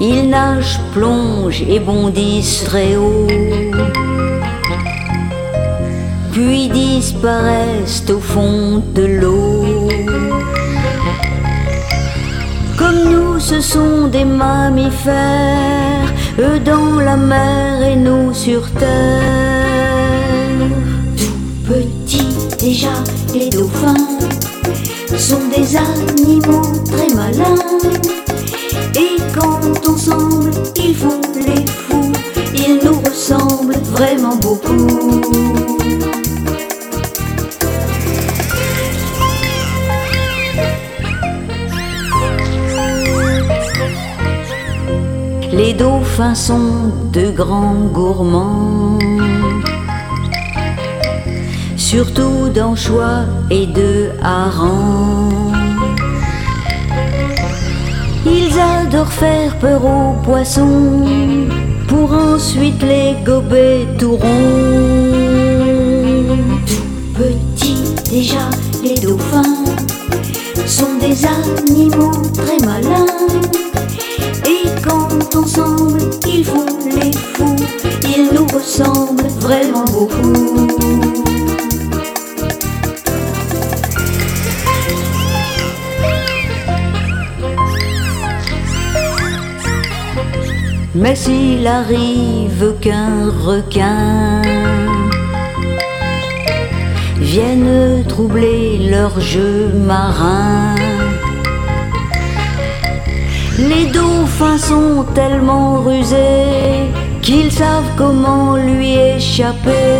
Ils nagent, plongent et bondissent très haut, puis disparaissent au fond de l'eau. Comme nous, ce sont des mammifères, eux dans la mer et nous sur terre. Tout petits déjà, les dauphins sont des animaux très malins. Et quand ensemble, ils font les fous, ils nous ressemblent vraiment beaucoup. Les dauphins sont de grands gourmands, surtout d'anchois et de harengs. Ils adorent faire peur aux poissons pour ensuite les gober tout ronds. Tout petits déjà, les dauphins sont des animaux très malins. Et quand ensemble ils font les fous, ils nous ressemblent vraiment beaucoup. Mais s'il arrive qu'un requin vienne troubler leur jeu marin, les dauphins sont tellement rusés qu'ils savent comment lui échapper.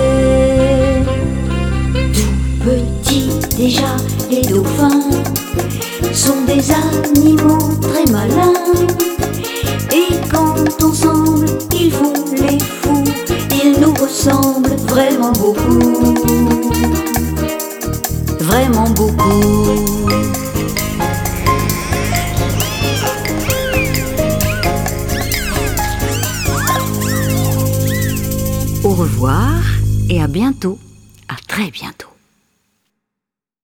Tout petits déjà, les dauphins sont des animaux très malins. Et quand ensemble ils font les fous, ils nous ressemblent vraiment beaucoup. Vraiment beaucoup. Au revoir et à bientôt. À très bientôt.